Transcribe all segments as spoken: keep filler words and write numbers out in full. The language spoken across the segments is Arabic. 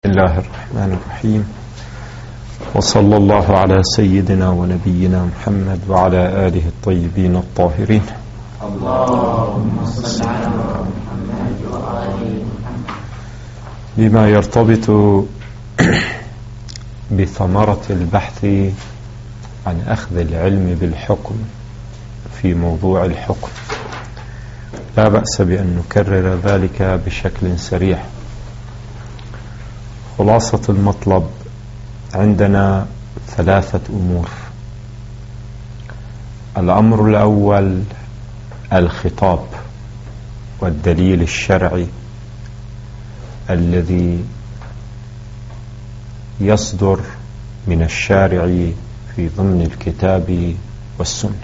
بسم الله الرحمن الرحيم، وصلى الله على سيدنا ونبينا محمد وعلى آله الطيبين الطاهرين. اللهم صل على محمد وآل محمد. بما يرتبط بثمرة البحث عن أخذ العلم بالحكم في موضوع الحكم، لا بأس بأن نكرر ذلك بشكل سريع. خلاصة المطلب عندنا ثلاثة أمور. الأمر الأول الخطاب والدليل الشرعي الذي يصدر من الشارع في ضمن الكتاب والسنة.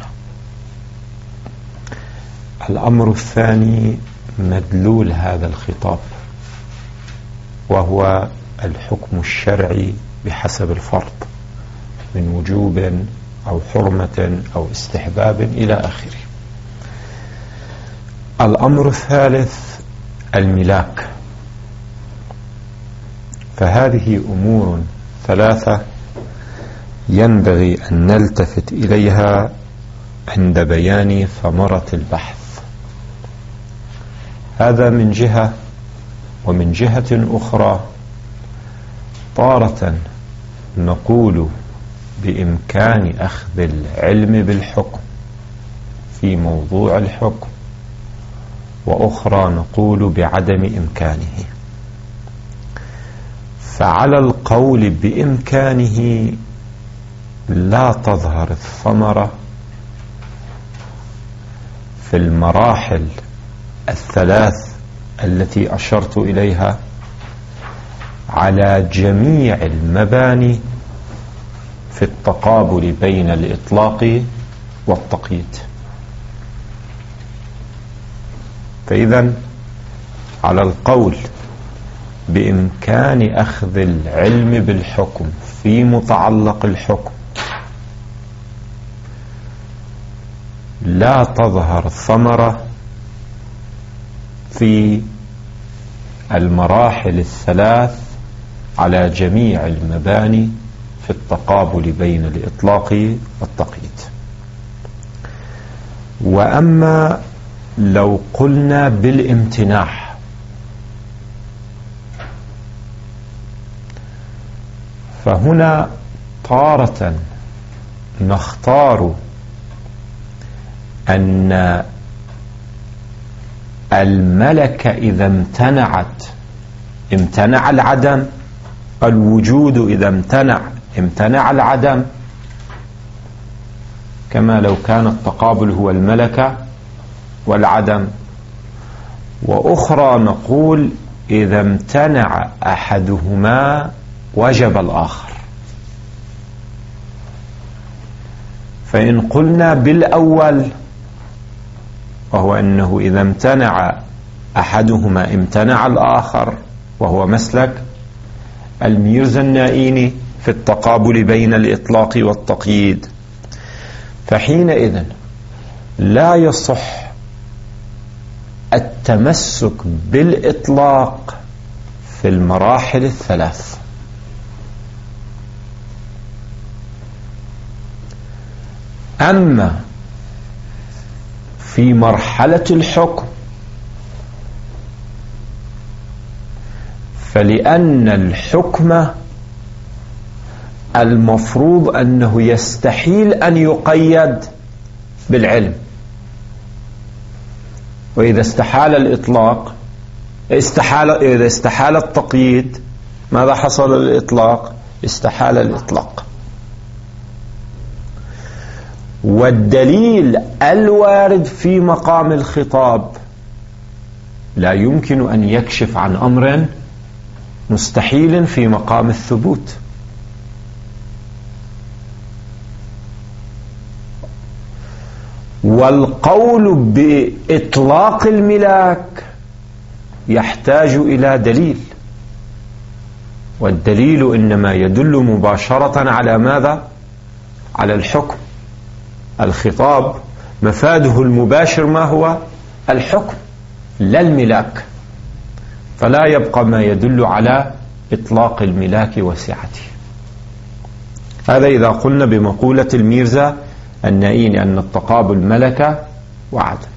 الأمر الثاني مدلول هذا الخطاب، وهو الحكم الشرعي بحسب الفرض من وجوب أو حرمة أو استحباب إلى آخره. الأمر الثالث الملاك. فهذه أمور ثلاثة ينبغي أن نلتفت إليها عند بيان ثمرة البحث. هذا من جهة، ومن جهة أخرى طارة نقول بإمكان أخذ العلم بالحكم في موضوع الحكم، وأخرى نقول بعدم إمكانه. فعلى القول بإمكانه لا تظهر الثمرة في المراحل الثلاث التي أشرت إليها على جميع المباني في التقابل بين الإطلاق والتقييد. فإذا على القول بإمكان أخذ العلم بالحكم في متعلق الحكم لا تظهر الثمرة في المراحل الثلاث على جميع المباني في التقابل بين الإطلاق والتقييد. وأما لو قلنا بالامتناع فهنا تارة نختار أن الملكة إذا امتنعت امتنع العدم، الوجود إذا امتنع امتنع العدم، كما لو كان التقابل هو الملكة والعدم. وأخرى نقول إذا امتنع أحدهما وجب الآخر. فإن قلنا بالأول وهو أنه إذا امتنع أحدهما امتنع الآخر، وهو مسلك الميرزا النائيني في التقابل بين الإطلاق والتقييد، فحينئذ لا يصح التمسك بالإطلاق في المراحل الثلاث. أما في مرحلة الحكم فلأن الحكم المفروض أنه يستحيل أن يقيد بالعلم، وإذا استحال الإطلاق استحال إذا استحال التقييد ماذا حصل للإطلاق؟ استحال الإطلاق. والدليل الوارد في مقام الخطاب لا يمكن أن يكشف عن أمر مستحيل في مقام الثبوت. والقول بإطلاق الملاك يحتاج إلى دليل، والدليل إنما يدل مباشرة على ماذا؟ على الحكم. الخطاب مفاده المباشر ما هو؟ الحكم لا الملاك. فلا يبقى ما يدل على إطلاق الملاك وسعته. هذا إذا قلنا بمقولة الميرزا النائين أن التقابل ملكة وعدم.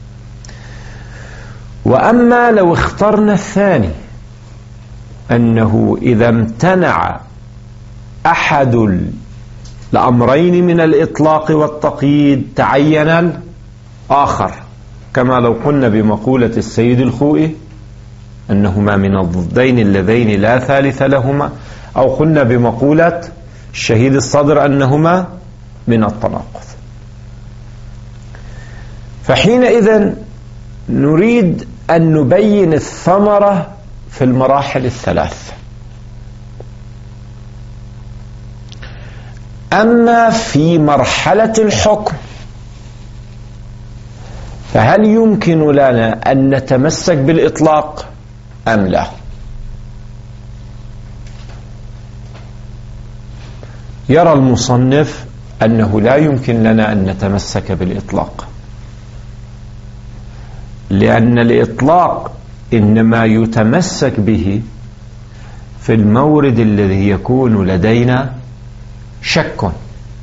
وأما لو اخترنا الثاني أنه إذا امتنع أحد الأمرين من الإطلاق والتقييد تعين الآخر، كما لو قلنا بمقولة السيد الخوئي أنهما من الضدين اللذين لا ثالث لهما، أو قلنا بمقولة الشهيد الصدر أنهما من التناقض. فحينئذ نريد أن نبين الثمرة في المراحل الثلاث. أما في مرحلة الحكم فهل يمكن لنا أن نتمسك بالإطلاق أم لا؟ يرى المصنف أنه لا يمكن لنا أن نتمسك بالإطلاق، لأن الإطلاق إنما يتمسك به في المورد الذي يكون لدينا شك.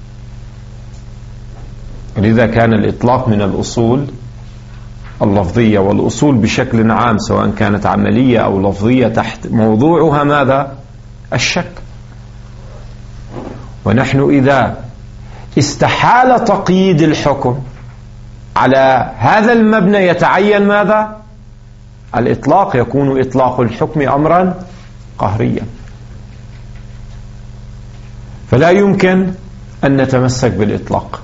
لذا كان الإطلاق من الأصول اللفظية، والأصول بشكل عام سواء كانت عملية أو لفظية تحت موضوعها ماذا؟ الشك. ونحن إذا استحال تقييد الحكم على هذا المبنى يتعين ماذا؟ الإطلاق، يكون إطلاق الحكم أمرا قهريا، فلا يمكن أن نتمسك بالإطلاق.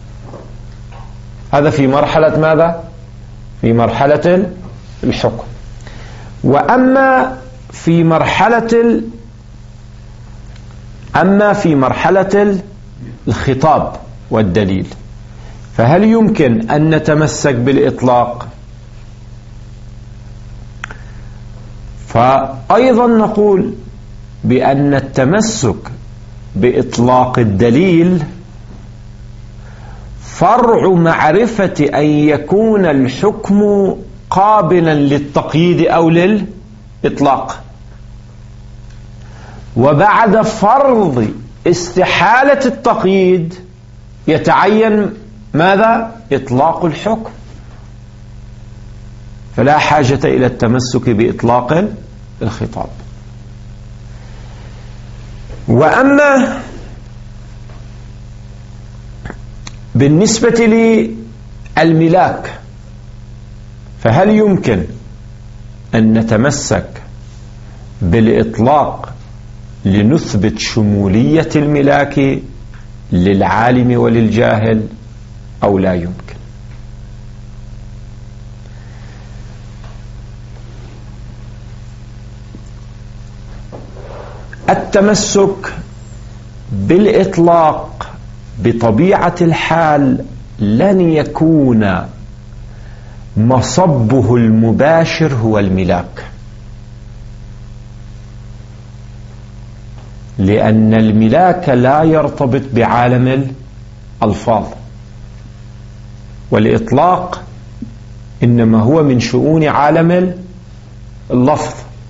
هذا في مرحلة ماذا؟ في مرحلة الحكم. وأما في مرحلة ال... أما في مرحلة الخطاب والدليل فهل يمكن أن نتمسك بالإطلاق؟ فأيضا نقول بأن التمسك بإطلاق الدليل فرع معرفة أن يكون الحكم قابلا للتقييد أو للإطلاق، وبعد فرض استحالة التقييد يتعين ماذا؟ إطلاق الحكم، فلا حاجة إلى التمسك بإطلاق الخطاب. وأما بالنسبة للملاك فهل يمكن أن نتمسك بالإطلاق لنثبت شمولية الملاك للعالم وللجاهل أو لا يمكن؟ التمسك بالإطلاق بطبيعة الحال لن يكون مصبه المباشر هو الملاك، لأن الملاك لا يرتبط بعالم الألفاظ، والإطلاق إنما هو من شؤون عالم اللفظ،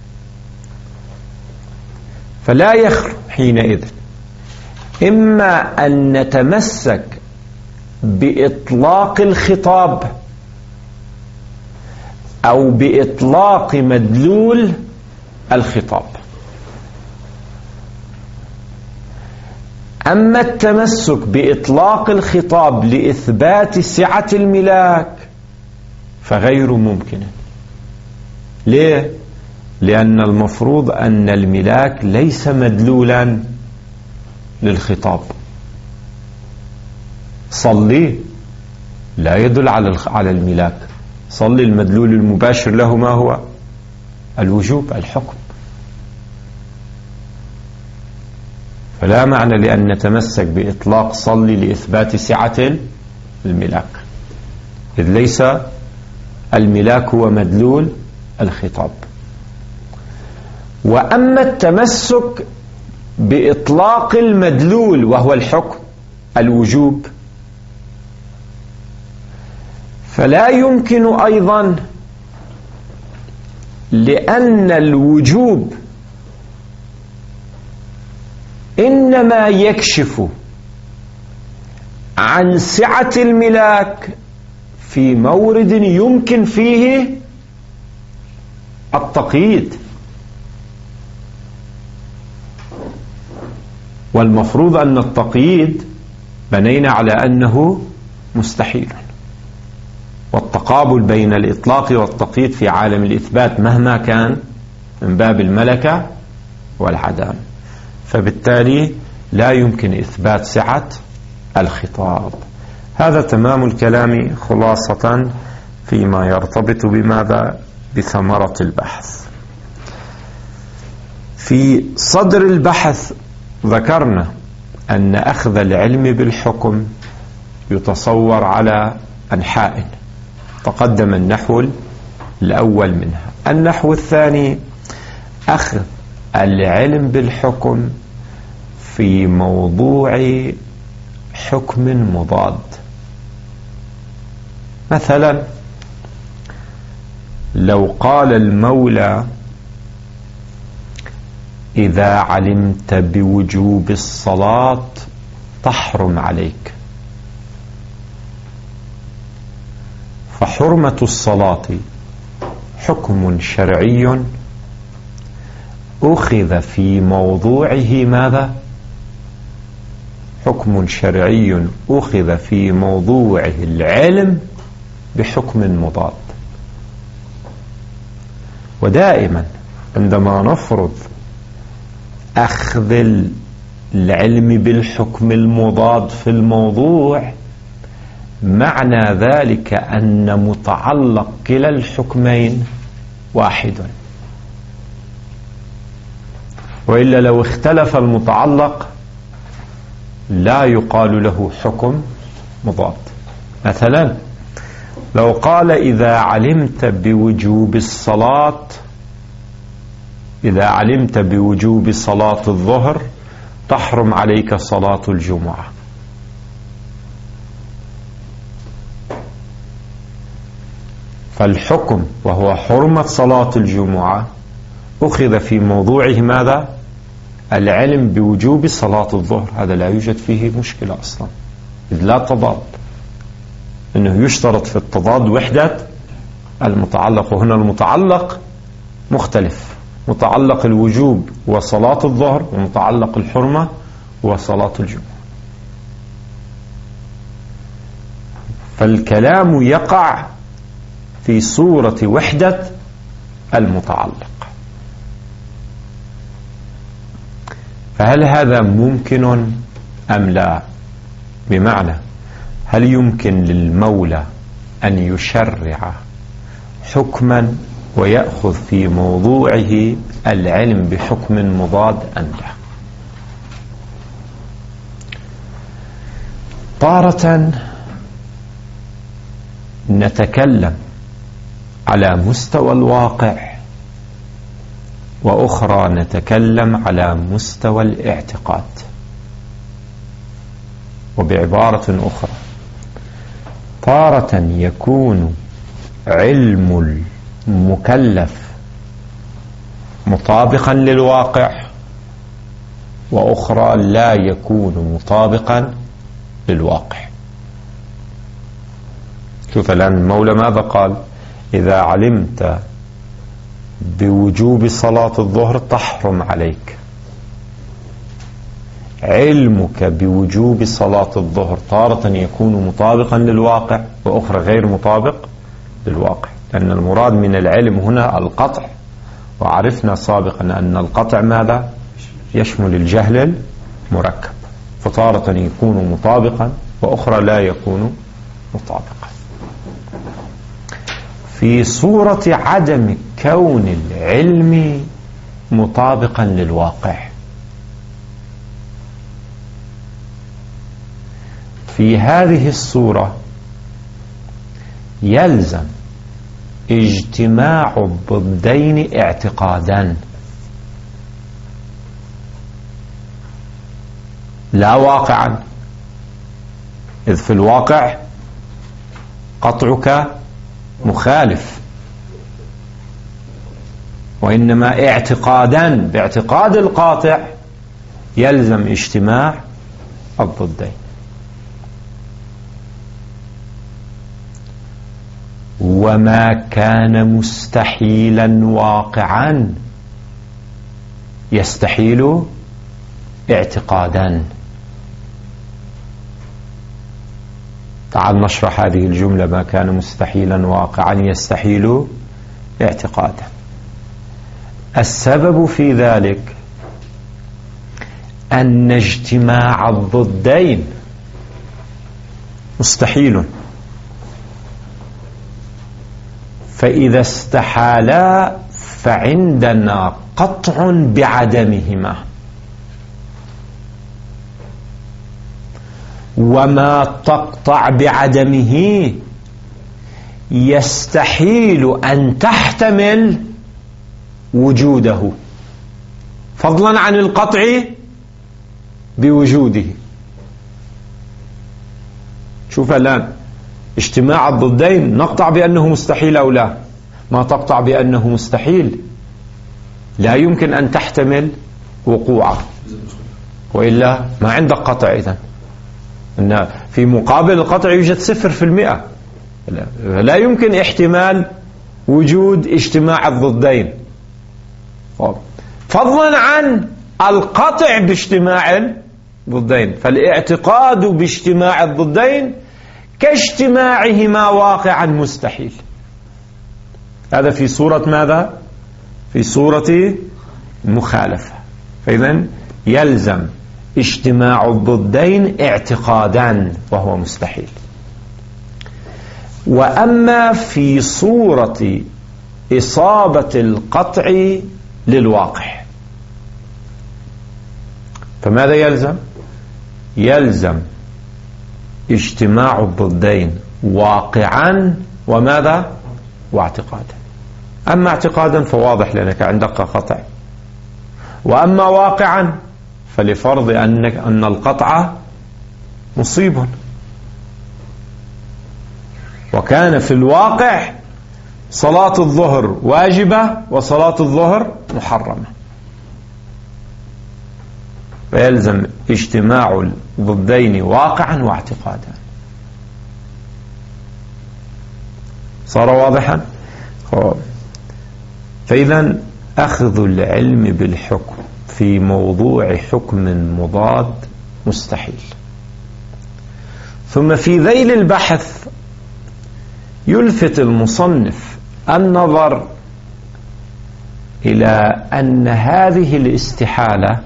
فلا يخلو حينئذ إما أن نتمسك بإطلاق الخطاب أو بإطلاق مدلول الخطاب. أما التمسك بإطلاق الخطاب لإثبات سعة الملاك فغير ممكن. ليه؟ لأن المفروض أن الملاك ليس مدلولا للخطاب. صلي لا يدل على على الملاك، صلي المدلول المباشر له ما هو؟ الوجوب، الحكم. فلا معنى لأن نتمسك بإطلاق صلي لإثبات سعة الملاك، إذ ليس الملاك هو مدلول الخطاب. وأما التمسك بإطلاق المدلول وهو الحكم الوجوب فلا يمكن أيضا، لأن الوجوب وإنما يكشف عن سعة الملاك في مورد يمكن فيه التقييد، والمفروض أن التقييد بنينا على أنه مستحيل، والتقابل بين الإطلاق والتقييد في عالم الإثبات مهما كان من باب الملكة والعدم، فبالتالي لا يمكن إثبات سعة الخطاب. هذا تمام الكلام خلاصة فيما يرتبط بماذا؟ بثمرة البحث. في صدر البحث ذكرنا أن أخذ العلم بالحكم يتصور على أنحاء، تقدم النحو الأول منها. النحو الثاني أخذ العلم بالحكم في موضوع حكم مضاد. مثلا لو قال المولى إذا علمت بوجوب الصلاة تحرم عليك، فحرمة الصلاة حكم شرعي أخذ في موضوعه ماذا؟ حكم شرعي أخذ في موضوعه العلم بحكم مضاد. ودائما عندما نفرض أخذ العلم بالحكم المضاد في الموضوع، معنى ذلك أن متعلق كلا الحكمين واحد، وإلا لو اختلف المتعلق لا يقال له حكم مضاد. مثلا لو قال إذا علمت بوجوب الصلاة إذا علمت بوجوب صلاة الظهر تحرم عليك صلاة الجمعة، فالحكم وهو حرمة صلاة الجمعة أخذ في موضوعه ماذا؟ العلم بوجوب صلاة الظهر. هذا لا يوجد فيه مشكلة أصلا، إذ لا تضاد، إنه يشترط في التضاد وحدة المتعلق، وهنا المتعلق مختلف، متعلق الوجوب وصلاة الظهر، ومتعلق الحرمة وصلاة الجمعة. فالكلام يقع في صورة وحدة المتعلق. فهل هذا ممكن أم لا؟ بمعنى هل يمكن للمولى أن يشرع حكما ويأخذ في موضوعه العلم بحكم مضاد أم لا؟ تارة نتكلم على مستوى الواقع، وأخرى نتكلم على مستوى الاعتقاد. وبعبارة أخرى، تارة يكون علم المكلف مطابقا للواقع، وأخرى لا يكون مطابقا للواقع. شوف الآن المولى ماذا قال؟ إذا علمت بوجوب صلاة الظهر تحرم عليك. علمك بوجوب صلاة الظهر تارة يكون مطابقا للواقع، وأخرى غير مطابق للواقع، لأن المراد من العلم هنا القطع، وعرفنا سابقا أن القطع ماذا؟ يشمل الجهل المركب، فتارة يكون مطابقا وأخرى لا يكون مطابقا. في صورة عدم كون العلم مطابقا للواقع، في هذه الصورة يلزم اجتماع الضدين اعتقادا، لا واقعا، إذ في الواقع قطعك مخالف، وإنما اعتقادا باعتقاد القاطع يلزم اجتماع الضدين. وما كان مستحيلا واقعا يستحيل اعتقادا. تعال نشرح هذه الجملة: ما كان مستحيلا واقعا يستحيل اعتقادا. السبب في ذلك أن اجتماع الضدين مستحيل، فإذا استحالا فعندنا قطع بعدمهما، وما تقطع بعدمه يستحيل أن تحتمل وجوده، فضلا عن القطع بوجوده. شوف الآن اجتماع الضدين نقطع بأنه مستحيل أو لا؟ ما تقطع بأنه مستحيل لا يمكن أن تحتمل وقوعه، وإلا ما عندك قطع. إذن إن في مقابل القطع يوجد صفر في المئة، لا يمكن احتمال وجود اجتماع الضدين، فضلا عن القطع باجتماع الضدين. فالاعتقاد باجتماع الضدين كاجتماعهما واقعا مستحيل. هذا في صورة ماذا؟ في صورة مخالفة. فإذن يلزم اجتماع الضدين اعتقادان وهو مستحيل. وأما في صورة إصابة القطع للواقع فماذا يلزم؟ يلزم اجتماع الضدين واقعا وماذا؟ واعتقادا. أما اعتقادا فواضح لأنك عندك قطع، وأما واقعا فلفرض أنك أن القطع مصيب، وكان في الواقع صلاة الظهر واجبة وصلاة الظهر محرمة، فيلزم اجتماع الضدين واقعا واعتقادا. صار واضحا؟ فإذا أخذ العلم بالحكم في موضوع حكم مضاد مستحيل. ثم في ذيل البحث يلفت المصنف النظر إلى أن هذه الاستحالة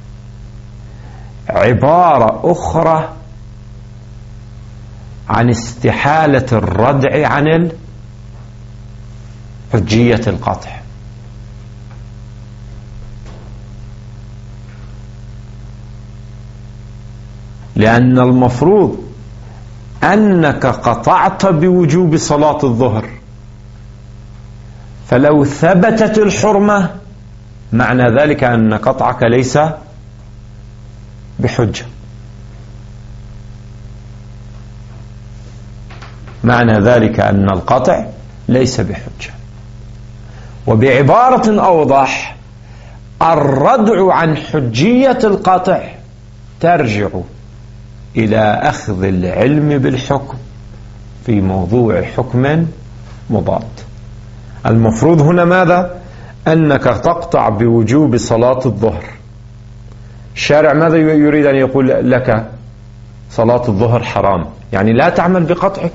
عبارة أخرى عن استحالة الردع عن حجية القطع. لأن المفروض أنك قطعت بوجوب صلاة الظهر، فلو ثبتت الحرمة معنى ذلك أن قطعك ليس بحجة. معنى ذلك أن القطع ليس بحجة. وبعبارة أوضح، الردع عن حجية القطع ترجع إلى أخذ العلم بالحكم في موضوع حكم مضاد. المفروض هنا ماذا؟ أنك تقطع بوجوب صلاة الظهر. الشارع ماذا يريد أن يقول لك؟ صلاة الظهر حرام، يعني لا تعمل بقطعك،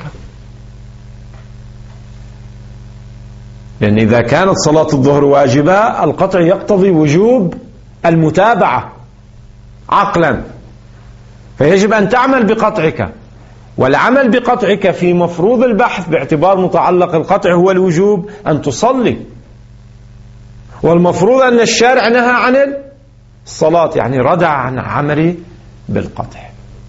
لأن إذا كانت صلاة الظهر واجبة القطع يقتضي وجوب المتابعة عقلا، فيجب أن تعمل بقطعك. والعمل بقطعك في مفروض البحث باعتبار متعلق القطع هو الوجوب أن تصلي، والمفروض أن الشارع نهى عن الصلاة، يعني ردع عن عمل بالقطع.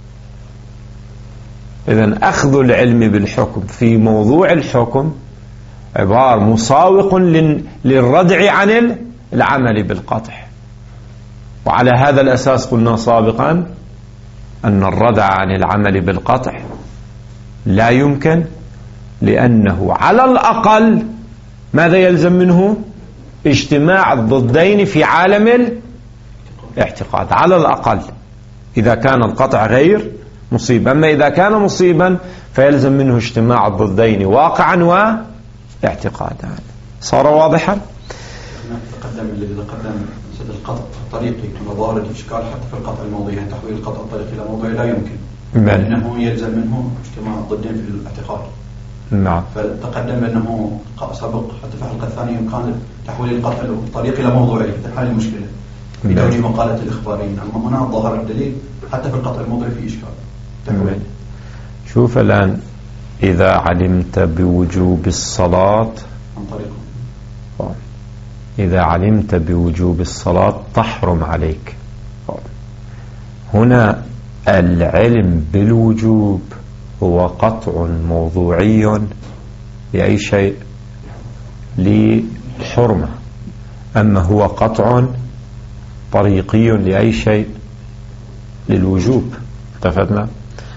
إذن أخذ العلم بالحكم في موضوع الحكم عبارة مساوق للردع عن العمل بالقطع. وعلى هذا الأساس قلنا سابقا أن الردع عن العمل بالقطع لا يمكن، لأنه على الأقل ماذا يلزم منه؟ اجتماع الضدين في عالم اعتقاد على الأقل إذا كان القطع غير مصيب. أما إذا كان مصيبا فيلزم منه اجتماع الضدين واقعا واعتقادا. صار واضحا؟ تقدم الذي تقدم سد القطع الطريقي كما ظهر الإشكال حتى في القطع الموضوعي، يعني تحويل القطع الطريقي إلى موضوعي لا يمكن لأنه يلزم منه اجتماع الضدين في الاعتقاد. نعم. فتقدم أنه سبق حتى في الحلقة الثانية يمكن تحويل القطع الطريقي إلى موضوعي في حل المشكلة بدون مقالة الإخباريين. أما هنا ظهر الدليل حتى في القطع الموضوعي في إشكال تحويل. شوف الآن إذا علمت بوجوب الصلاة عن طريقه إذا علمت بوجوب الصلاة تحرم عليك. هنا العلم بالوجوب هو قطع موضوعي لأي شيء للحرمة، أما هو قطع طريقي لأي شيء للوجوب. اتفقنا؟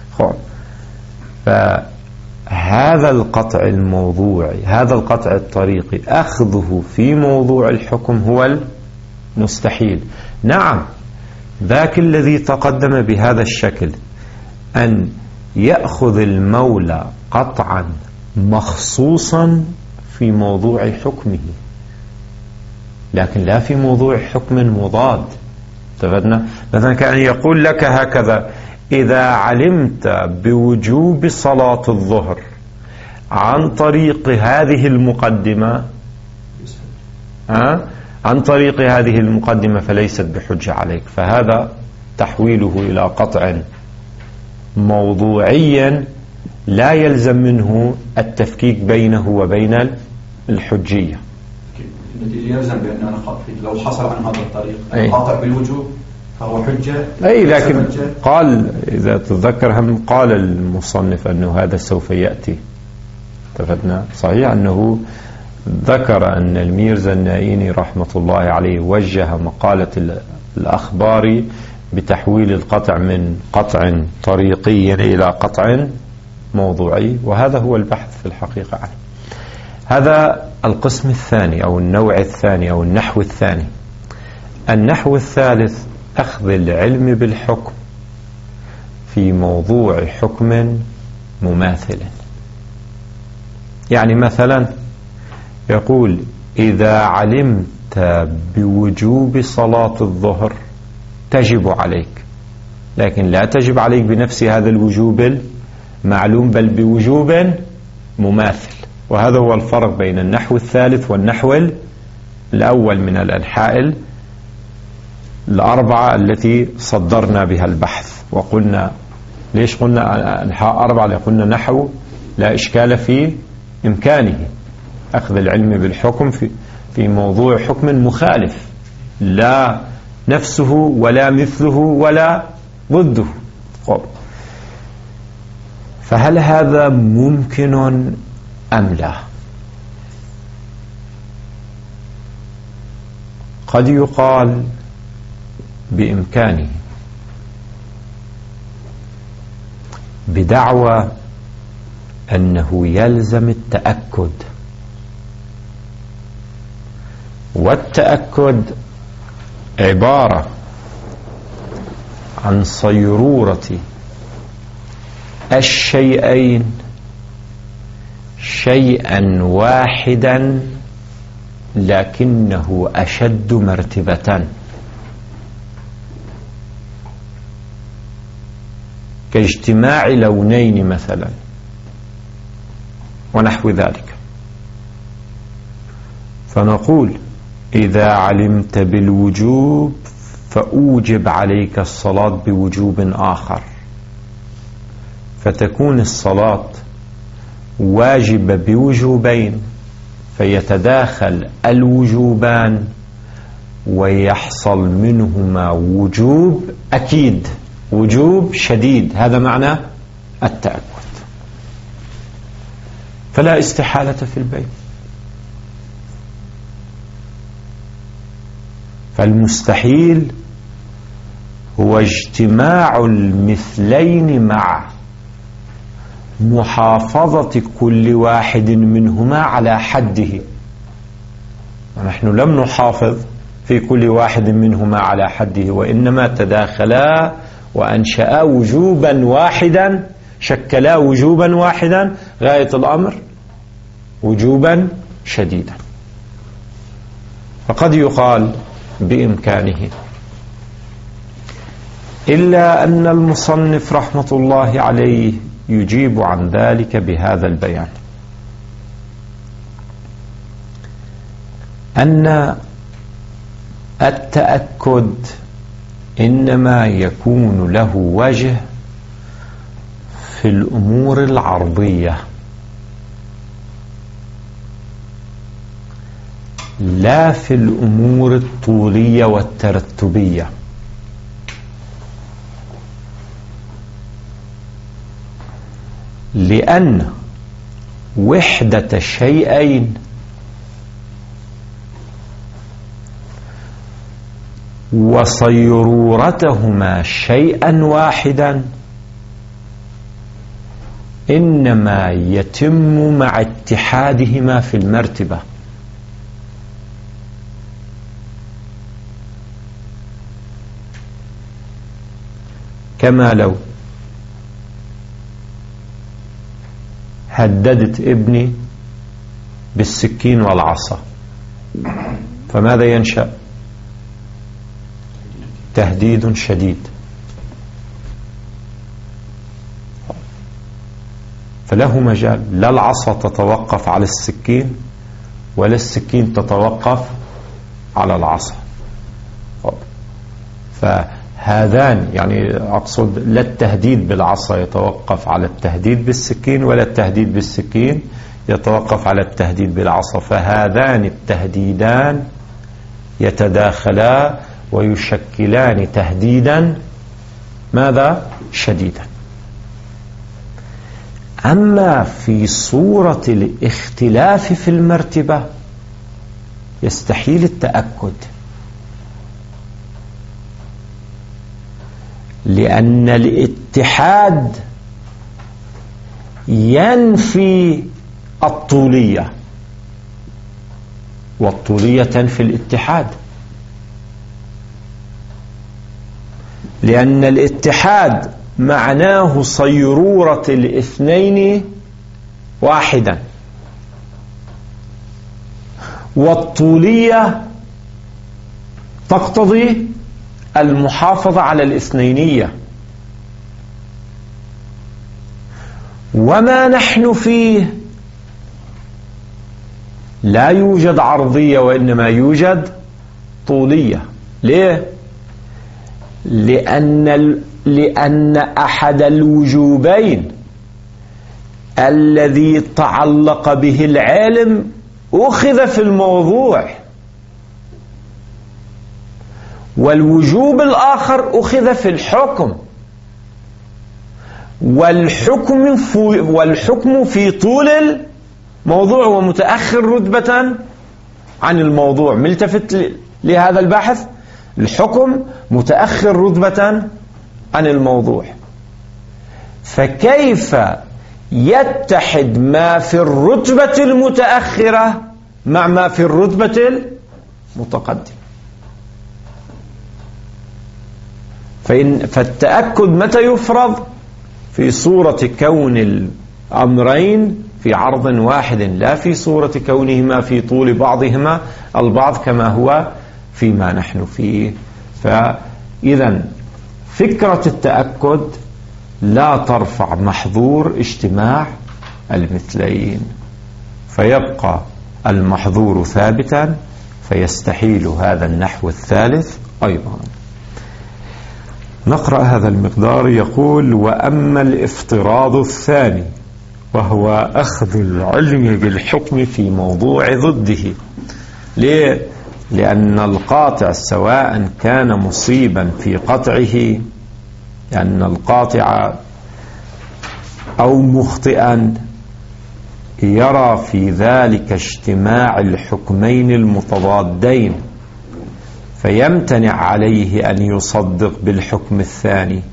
فهذا القطع الموضوعي هذا القطع الطريقي أخذه في موضوع الحكم هو المستحيل. نعم، ذاك الذي تقدم بهذا الشكل أن يأخذ المولى قطعا مخصوصا في موضوع حكمه لكن لا في موضوع حكم مضاد. اتفقنا؟ مثلا كان يقول لك هكذا: إذا علمت بوجوب صلاة الظهر عن طريق هذه المقدمة أه؟ عن طريق هذه المقدمة فليست بحجة عليك. فهذا تحويله إلى قطع موضوعيا لا يلزم منه التفكيك بينه وبين الحجية. النتيجة يلزم بأن أنا لو حصل عن هذا الطريق قاطع بالوجوب فهو حجة. أي لكن قال إذا تتذكر هم قال المصنف أنه هذا سوف يأتي. اتفقنا؟ صحيح أنه ذكر أن الميرزا النائيني رحمة الله عليه وجه مقالة الأخبار بتحويل القطع من قطع طريقي إلى قطع موضوعي، وهذا هو البحث في الحقيقة عنه. هذا القسم الثاني أو النوع الثاني أو النحو الثاني. النحو الثالث أخذ العلم بالحكم في موضوع حكم مماثل. يعني مثلا يقول: إذا علمت بوجوب صلاة الظهر تجب عليك، لكن لا تجب عليك بنفس هذا الوجوب المعلوم بل بوجوب مماثل. وهذا هو الفرق بين النحو الثالث والنحو الأول من الأنحاء الأربعة التي صدرنا بها البحث. وقلنا ليش قلنا أنحاء أربعة؟ قلنا نحو لا إشكال في إمكانه أخذ العلم بالحكم في في موضوع حكم مخالف لا نفسه ولا مثله ولا ضده. فهل هذا ممكن أم لا؟ قد يقال بإمكانه بدعوى أنه يلزم التأكد، والتأكد عبارة عن صيرورة الشيئين شيئا واحدا لكنه أشد مرتبة، كاجتماع لونين مثلا ونحو ذلك. فنقول: إذا علمت بالوجوب فأوجب عليك الصلاة بوجوب آخر، فتكون الصلاة واجبة بوجوبين، فيتداخل الوجوبان ويحصل منهما وجوب أكيد، وجوب شديد. هذا معنى التأكد. فلا استحالة في البين. فالمستحيل هو اجتماع المثلين مع محافظة كل واحد منهما على حده. ونحن لم نحافظ في في كل واحد منهما على حده، وإنما تداخلا وأنشأ وجوبا واحدا، شكلا وجوبا واحدا، غاية الأمر وجوبا شديدا. فقد يقال بإمكانه، إلا أن المصنف رحمة الله عليه يجيب عن ذلك بهذا البيان، أن التأكد إنما يكون له وجه في الأمور العرضية لا في الأمور الطولية والترتبية. لأن وحدة شيئين وصيرورتهما شيئا واحدا إنما يتم مع اتحادهما في المرتبة. كما لو هددت ابني بالسكين والعصا، فماذا ينشأ؟ تهديد شديد. فله مجال، لا العصا تتوقف على السكين ولا السكين تتوقف على العصا. فهذان يعني أقصد لا التهديد بالعصا يتوقف على التهديد بالسكين، ولا التهديد بالسكين يتوقف على التهديد بالعصا. فهذان التهديدان يتداخلا ويشكلان تهديدا ماذا؟ شديدا. أما في صورة الاختلاف في المرتبة يستحيل التأكد، لأن الاتحاد ينفي الطولية، والطولية تنفي الاتحاد، لأن الاتحاد معناه صيرورة الاثنين واحدا، والطولية تقتضي المحافظة على الاثنينية. وما نحن فيه لا يوجد عرضية وإنما يوجد طولية. ليه؟ لأن لأن أحد الوجوبين الذي تعلق به العلم أخذ في الموضوع، والوجوب الآخر أخذ في الحكم، والحكم في, والحكم في طول الموضوع ومتأخر رتبة عن الموضوع. ملتفت لهذا البحث، الحكم متأخر رتبة عن الموضوع. فكيف يتحد ما في الرتبة المتأخرة مع ما في الرتبة المتقدمة؟ فإن فالتأكد متى يفرض؟ في صورة كون الأمرين في عرض واحد، لا في صورة كونهما في طول بعضهما البعض كما هو فيما نحن فيه. فإذا فكرة التأكد لا ترفع محظور اجتماع المثلين، فيبقى المحظور ثابتا، فيستحيل هذا النحو الثالث أيضا. نقرأ هذا المقدار. يقول: وأما الافتراض الثاني وهو أخذ العلم بالحكم في موضوع ضده. ليه؟ لأن القاطع سواء كان مصيبا في قطعه، لأن القاطع أو مخطئا يرى في ذلك اجتماع الحكمين المتضادين، فيمتنع عليه أن يصدق بالحكم الثاني،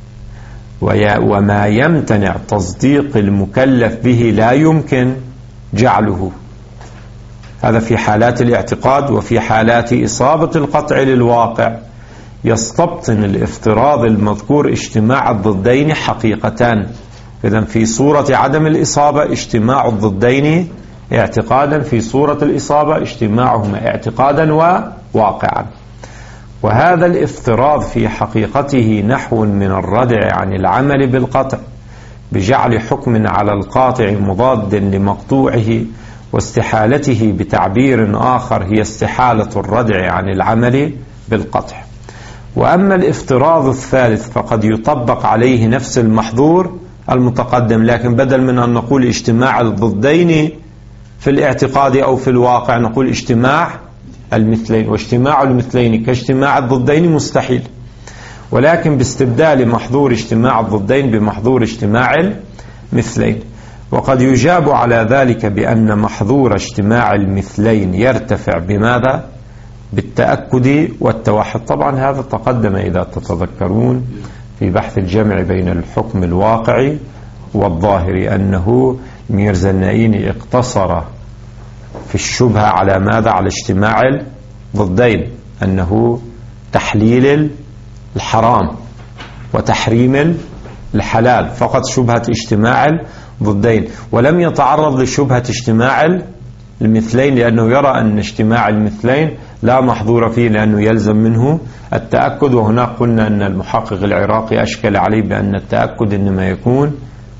وما يمتنع تصديق المكلف به لا يمكن جعله، هذا في حالات الاعتقاد. وفي حالات إصابة القطع للواقع يستبطن الافتراض المذكور اجتماع الضدين حقيقتان. إذن في صورة عدم الإصابة اجتماع الضدين اعتقادا، في صورة الإصابة اجتماعهما اعتقادا وواقعا. وهذا الافتراض في حقيقته نحو من الردع عن العمل بالقطع بجعل حكم على القاطع مضاد لمقطوعه، واستحالته بتعبير آخر هي استحالة الردع عن العمل بالقطع. وأما الافتراض الثالث فقد يطبق عليه نفس المحظور المتقدم، لكن بدل من أن نقول اجتماع الضدين في الاعتقاد أو في الواقع نقول اجتماع المثلين، واجتماع المثلين كاجتماع الضدين مستحيل، ولكن باستبدال محظور اجتماع الضدين بمحظور اجتماع المثلين. وقد يجاب على ذلك بأن محظور اجتماع المثلين يرتفع بماذا؟ بالتأكد والتوحد. طبعا هذا تقدم إذا تتذكرون في بحث الجمع بين الحكم الواقعي والظاهري، أنه ميرزا النائيني اقتصر في الشبهة على ماذا؟ على اجتماع الضدين، أنه تحليل الحرام وتحريم الحلال، فقط شبهة اجتماع الضدين، ولم يتعرض لشبهة اجتماع المثلين، لأنه يرى أن اجتماع المثلين لا محظور فيه لأنه يلزم منه التأكد. وهنا قلنا أن المحقق العراقي أشكل عليه بأن التأكد إنما يكون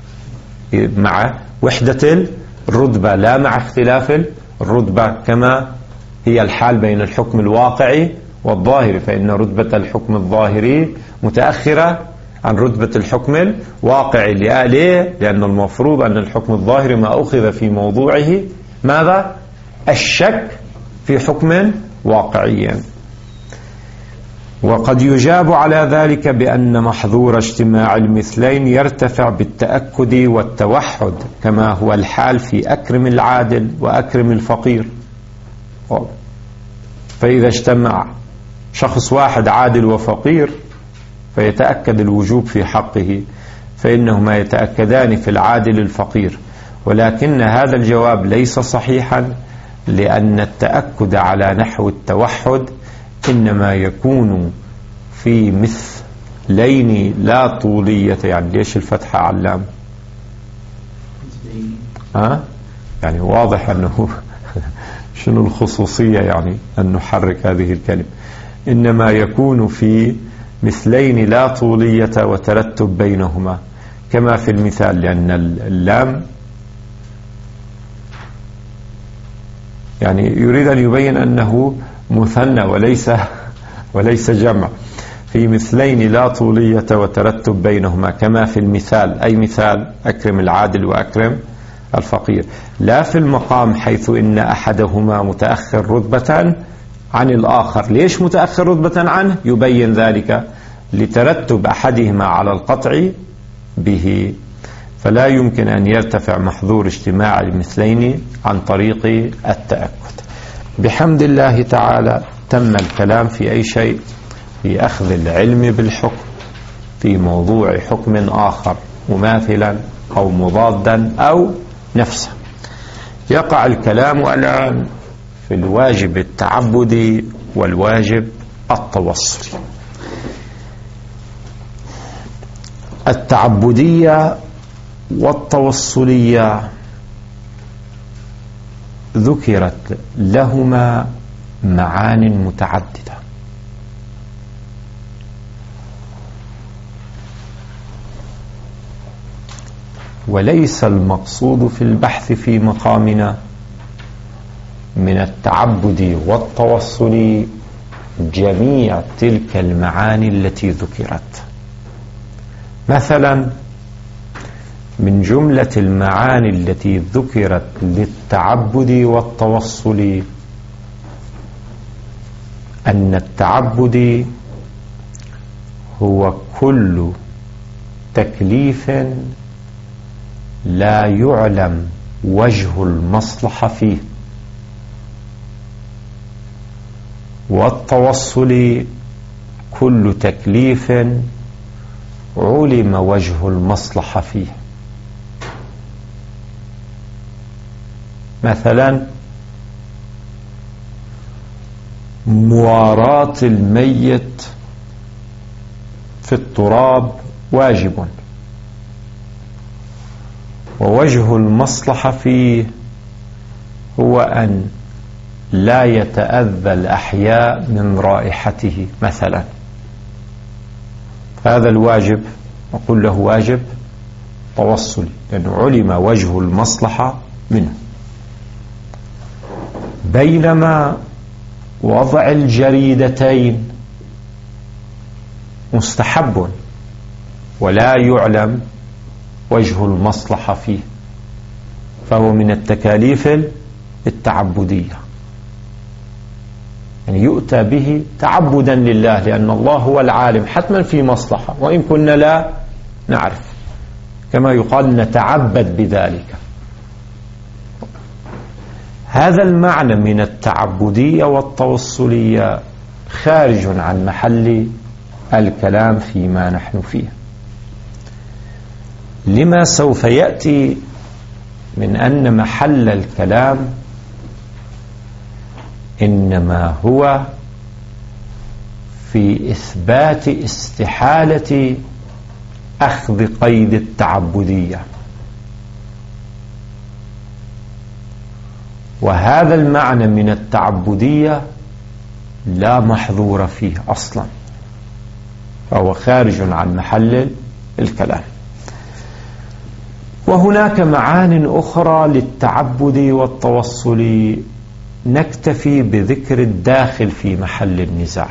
مع وحدة الرتبة لا مع اختلاف الرتبة، كما هي الحال بين الحكم الواقعي والظاهري، فإن رتبة الحكم الظاهري متأخرة عن رتبة الحكم الواقعي. ليه؟ لأن المفروض أن الحكم الظاهري ما أخذ في موضوعه ماذا؟ الشك في حكم واقعي. وقد يجاب على ذلك بأن محظور اجتماع المثلين يرتفع بالتأكد والتوحد، كما هو الحال في أكرم العادل وأكرم الفقير. فإذا اجتمع شخص واحد عادل وفقير فيتأكد الوجوب في حقه، فإنهما يتأكدان في العادل الفقير. ولكن هذا الجواب ليس صحيحا، لأن التأكد على نحو التوحد إنما يكون في مثلين لا طولية. يعني ليش الفتحة علام؟ ها؟ يعني واضح أنه شنو الخصوصية يعني أن نحرك هذه الكلمة. إنما يكون في مثلين لا طولية وترتب بينهما، كما في المثال، لأن اللام يعني يريد أن يبين أنه مثنى وليس وليس جمع. في مثلين لا طولية وترتب بينهما، كما في المثال، أي مثال أكرم العادل وأكرم الفقير، لا في المقام حيث إن أحدهما متأخر رتبة عن الآخر. ليش متأخر رتبة عنه؟ يبين ذلك لترتب أحدهما على القطع به، فلا يمكن أن يرتفع محظور اجتماع المثلين عن طريق التأكد. بحمد الله تعالى تم الكلام في أي شيء؟ في أخذ العلم بالحكم في موضوع حكم آخر مماثلا أو مضادا أو نفسه. يقع الكلام الآن في الواجب التعبدي والواجب التوصلي. التعبدية والتوصلية ذكرت لهما معان متعددة، وليس المقصود في البحث في مقامنا من التعبد والتوصل جميع تلك المعاني التي ذكرت. مثلا من جملة المعاني التي ذكرت للتعبد والتوصل أن التعبد هو كل تكليف لا يعلم وجه المصلحة فيه، والتوصل كل تكليف علم وجه المصلحة فيه. مثلا مواراة الميت في التراب واجب، ووجه المصلحة فيه هو أن لا يتأذى الأحياء من رائحته مثلا. هذا الواجب نقول له واجب توصلي، لأنه علم وجه المصلحة منه. بينما وضع الجريدتين مستحب ولا يعلم وجه المصلحة فيه، فهو من التكاليف التعبدية، يعني يؤتى به تعبدا لله، لأن الله هو العالم حتما في مصلحة وإن كنا لا نعرف، كما يقال نتعبد بذلك. هذا المعنى من التعبدية والتوصلية خارج عن محل الكلام فيما نحن فيه، لما سوف يأتي من أن محل الكلام إنما هو في إثبات استحالة أخذ قيد التعبدية، وهذا المعنى من التعبدية لا محظور فيه أصلا، فهو خارج عن محل الكلام. وهناك معان أخرى للتعبد والتوصل، نكتفي بذكر الداخل في محل النزاع.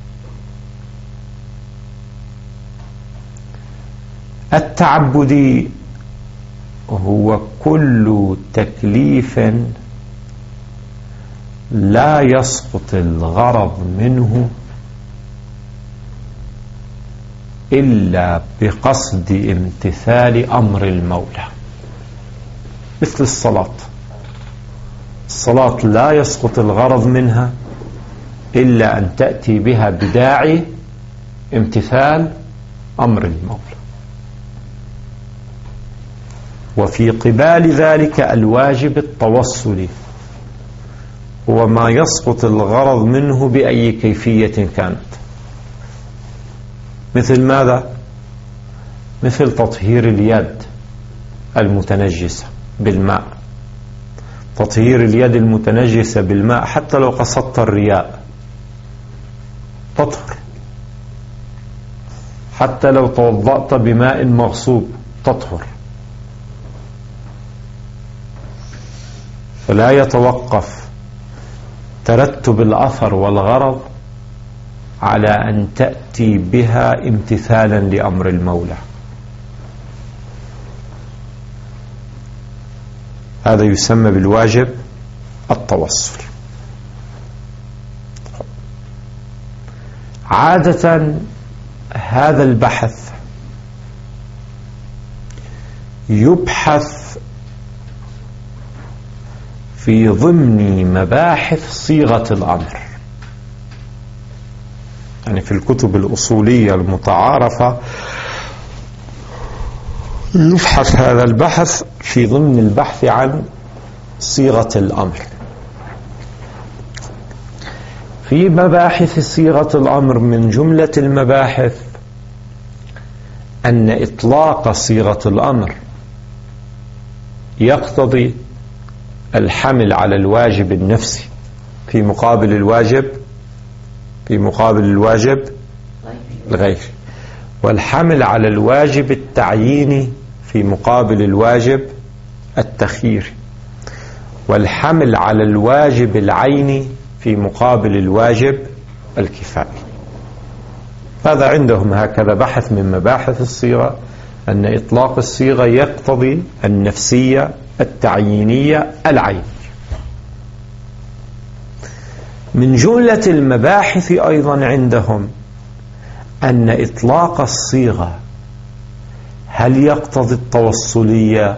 التعبد هو كل تكليف لا يسقط الغرض منه إلا بقصد امتثال أمر المولى، مثل الصلاة. الصلاة لا يسقط الغرض منها إلا أن تأتي بها بداعي امتثال أمر المولى. وفي قبال ذلك الواجب التوصلي هو ما يسقط الغرض منه بأي كيفية كانت، مثل ماذا؟ مثل تطهير اليد المتنجسة بالماء. تطهير اليد المتنجسة بالماء حتى لو قصدت الرياء تطهر، حتى لو توضأت بماء مغصوب تطهر. فلا يتوقف ترتب الأثر والغرض على أن تأتي بها امتثالا لأمر المولى. هذا يسمى بالواجب التوصل. عادة هذا البحث يبحث في ضمن مباحث صيغة الأمر، يعني في الكتب الأصولية المتعارفة يبحث هذا البحث في ضمن البحث عن صيغة الأمر. في مباحث صيغة الأمر من جملة المباحث أن إطلاق صيغة الأمر يقتضي الحمل على الواجب النفسي في مقابل الواجب في مقابل الواجب الغير، والحمل على الواجب التعييني في مقابل الواجب التخييري، والحمل على الواجب العيني في مقابل الواجب الكفائي. هذا عندهم هكذا بحث من مباحث الصيغة، أن إطلاق الصيغة يقتضي النفسية التعيينية العينية. من جملة المباحث أيضا عندهم أن إطلاق الصيغة هل يقتضي التوصلية؟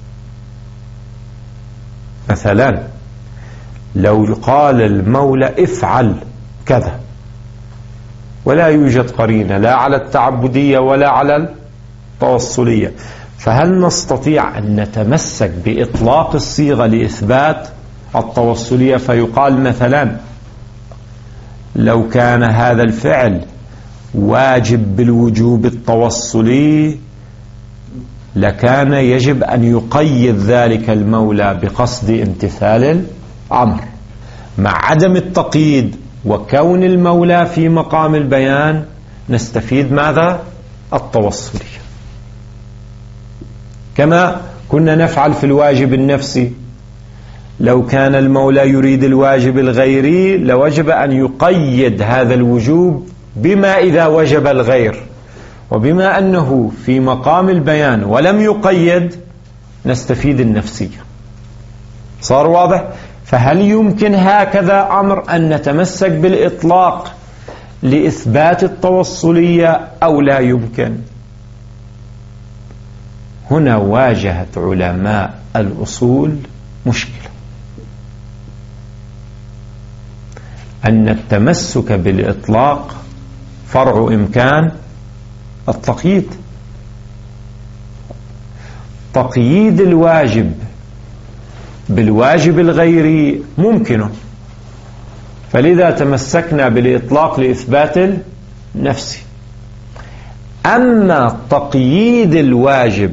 مثلا لو قال المولى افعل كذا ولا يوجد قرينة لا على التعبدية ولا على التوصلية، فهل نستطيع أن نتمسك بإطلاق الصيغة لإثبات التوصلية؟ فيقال مثلا لو كان هذا الفعل واجب بالوجوب التوصلي لكان يجب أن يقيد ذلك المولى بقصد امتثال الأمر. مع عدم التقييد وكون المولى في مقام البيان نستفيد ماذا؟ التوصلي، كما كنا نفعل في الواجب النفسي. لو كان المولى يريد الواجب الغيري لوجب أن يقيد هذا الوجوب بما إذا وجب الغير، وبما أنه في مقام البيان ولم يقيد نستفيد النفسية. صار واضح؟ فهل يمكن هكذا أمر أن نتمسك بالإطلاق لإثبات التوصلية أو لا يمكن؟ هنا واجهت علماء الأصول مشكلة، أن التمسك بالإطلاق فرع إمكان التقييد. تقييد الواجب بالواجب الغيري ممكن، فلذا تمسكنا بالإطلاق لإثبات النفس. أما تقييد الواجب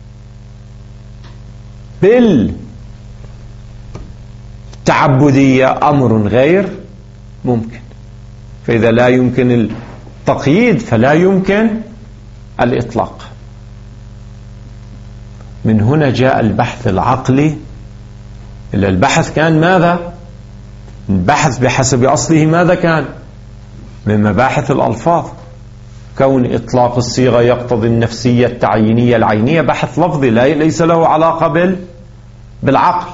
بالتعبدية أمر غير ممكن، فإذا لا يمكن التقييد فلا يمكن الإطلاق. من هنا جاء البحث العقلي. إلا البحث كان ماذا؟ البحث بحسب أصله ماذا كان؟ من مباحث الألفاظ. كون إطلاق الصيغة يقتضي النفسية التعيينية العينية بحث لفظي ليس له علاقة بالعقل.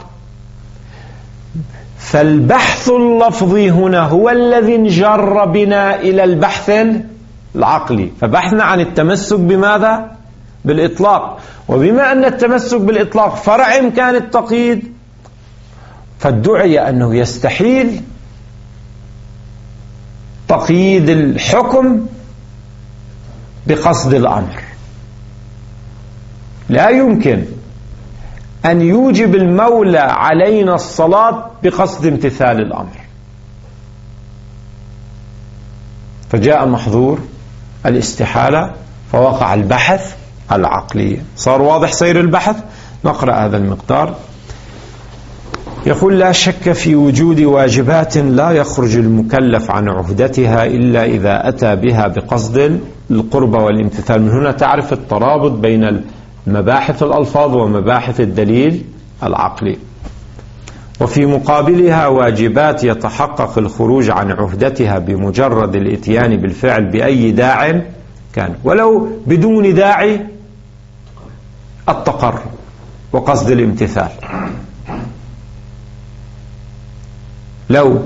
فالبحث اللفظي هنا هو الذي انجر بنا إلى البحث العقلي، فبحثنا عن التمسك بماذا؟ بالإطلاق. وبما أن التمسك بالإطلاق فرع إمكان التقييد، فادعي أنه يستحيل تقييد الحكم بقصد الأمر. لا يمكن أن يوجب المولى علينا الصلاة بقصد امتثال الأمر، فجاء محظور الاستحالة فوقع البحث العقلي. صار واضح سير البحث؟ نقرأ هذا المقدار. يقول: لا شك في وجود واجبات لا يخرج المكلف عن عهدتها إلا إذا أتى بها بقصد القربة والامتثال. من هنا تعرف الترابط بين مباحث الألفاظ ومباحث الدليل العقلي. وفي مقابلها واجبات يتحقق الخروج عن عهدتها بمجرد الاتيان بالفعل بأي داع كان، ولو بدون داعي التقرب وقصد الامتثال. لو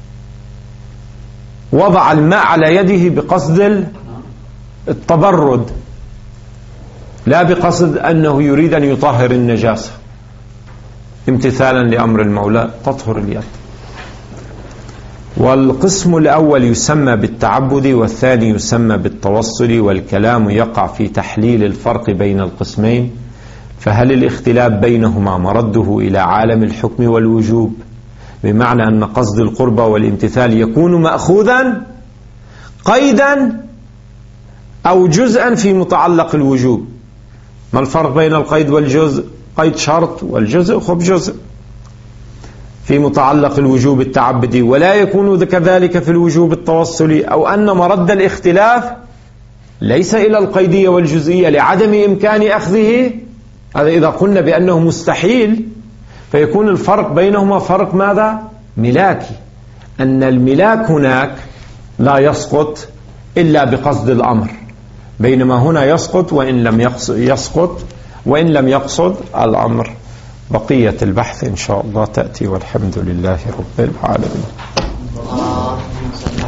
وضع الماء على يده بقصد التبرد لا بقصد أنه يريد أن يطهر النجاسة امتثالا لأمر المولى تطهر اليد. والقسم الأول يسمى بالتعبد والثاني يسمى بالتوصل، والكلام يقع في تحليل الفرق بين القسمين. فهل الاختلاف بينهما مرده إلى عالم الحكم والوجوب، بمعنى أن قصد القربة والامتثال يكون مأخوذا قيدا أو جزءا في متعلق الوجوب؟ ما الفرق بين القيد والجزء؟ قيد شرط والجزء خب جزء في متعلق الوجوب التعبدي، ولا يكون كذلك في الوجوب التوصلي. أو أن مرد الاختلاف ليس إلى القيدية والجزئية لعدم إمكان أخذه، هذا إذا قلنا بأنه مستحيل فيكون الفرق بينهما فرق ماذا؟ ملاكي، أن الملاك هناك لا يسقط إلا بقصد الأمر، بينما هنا يسقط وإن لم يسقط وإن لم يقصد الأمر. بقية البحث إن شاء الله تأتي، والحمد لله رب العالمين.